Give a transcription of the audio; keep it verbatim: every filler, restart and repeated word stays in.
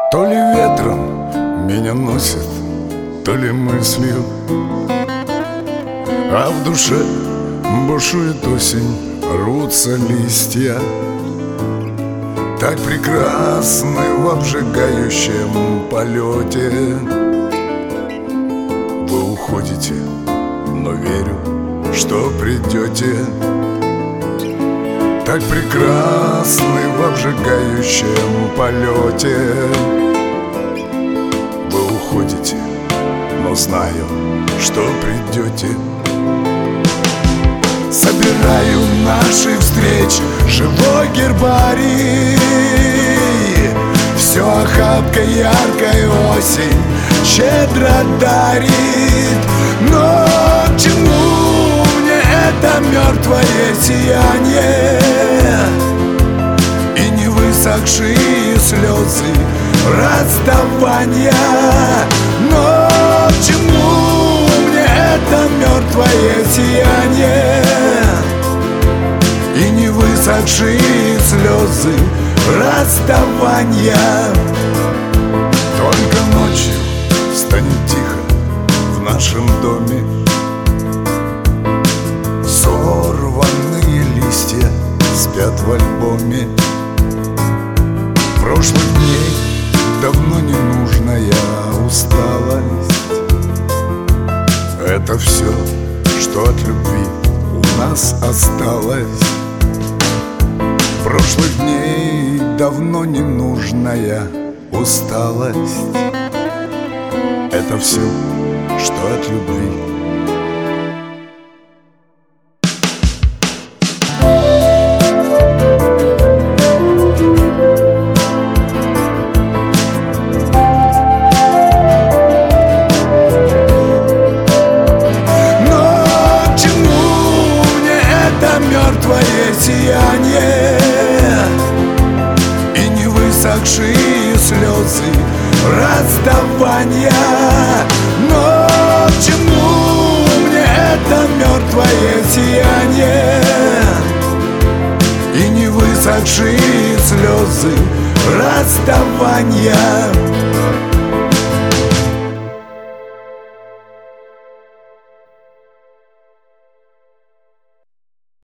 То ли ветром меня носит, то ли мыслью, а в душе бушует осень, рвутся листья. Так прекрасны в обжигающем полете. Вы уходите, но верю, что придете. Так прекрасны в обжигающем полете. Вы уходите, но знаю, что придете. Собираю наших встреч живой гербарий. Все охапкой яркой осень щедро дарит. Но к чему мне это мертвое сияние и не высохшие слезы расставания? Но к чему мне это мертвое сияние и не высохшие слезы расставания? Только ночью станет тихо в нашем доме. Сорванные листья спят в альбоме. Прошлых дней давно ненужная усталость. Это все, что от любви у нас осталось. Прошлых дней давно ненужная усталость. Это все, что от любви. Мертвое сияние и не высохшие слезы расставания. Но к чему мне это мертвое сияние и не высохшие слезы расставания?